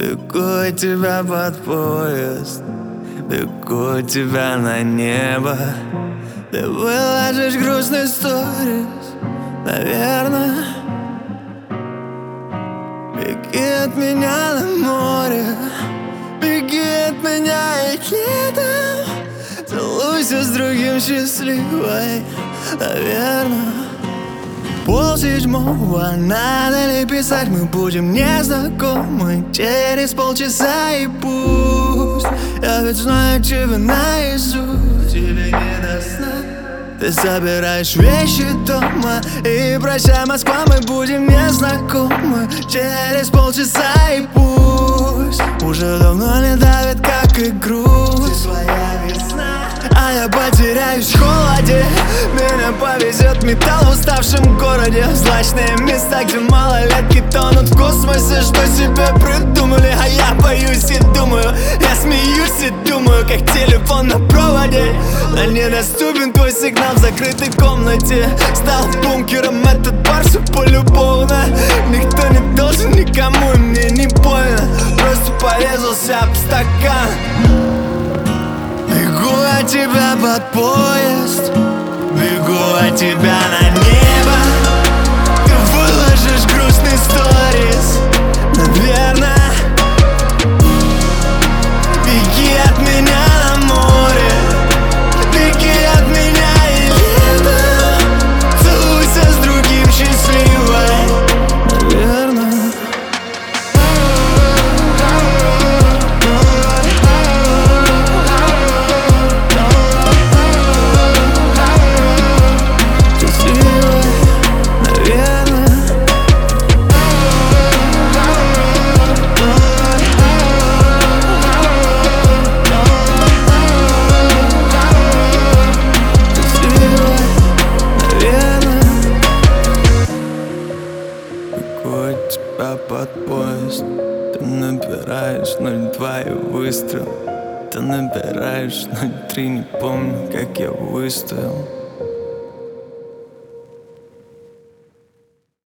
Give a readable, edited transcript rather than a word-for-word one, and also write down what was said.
Бегу от тебя под поезд, бегу от тебя на небо. Ты выложишь грустный сторис, наверное. Беги от меня на море, беги от меня и летом. Целуйся с другим счастливой, наверное. 6:30, надо ли писать, мы будем незнакомы через полчаса и пусть. Я ведь знаю тебя наизусть, тебе не до сна. Ты собираешь вещи дома и прощай, Москва, мы будем незнакомы через полчаса и пусть. Уже давно не давит, как и грусть. Ты своя весна, а я потеряюсь в холоде. Меня повезет металл в уставшем городе, в злачные места, где малолетки тонут в космосе. Что себе придумали, а я боюсь и думаю. Я смеюсь и думаю, как телефон на проводе. Но недоступен твой сигнал в закрытой комнате. Стал бункером этот бар, все полюбовно. Никто не должен никому, и мне не больно. Просто порезался об стакан. Бегу от тебя под поезд, бегу от тебя на небо. Ты выложишь грустный сторис, наверное. Беги от меня на море, беги от меня и летом. Целуйся с другим счастливой, наверное. От тебя под поезд, ты набираешь 02 и выстрел. Ты набираешь 03, не помню, как я выстоял.